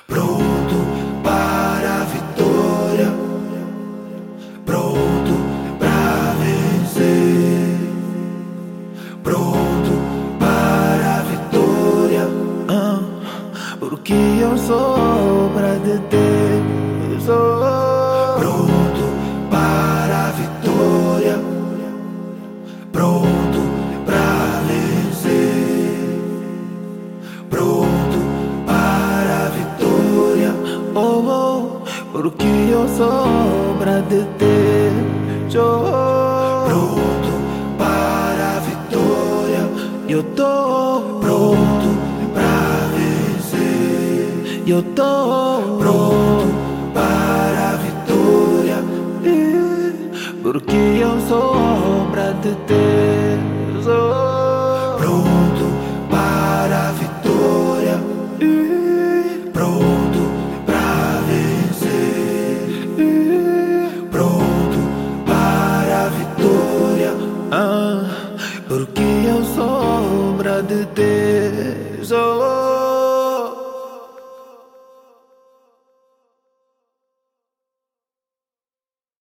Pronto para a vitória, pronto pra vencer, pronto para a vitória. Porque eu sou pra deter, eu sou pronto para a vitória, pronto pra vencer, pronto para a vitória. Oh, oh, porque eu sou pra deter, sou pronto para a vitória. Eu tô pronto pra vencer, eu tô pronto para a vitória. Porque eu sou pra deter, sou pronto para a vitória, pronto pra vencer, pronto para a vitória. Porque eu sou pra deter, sou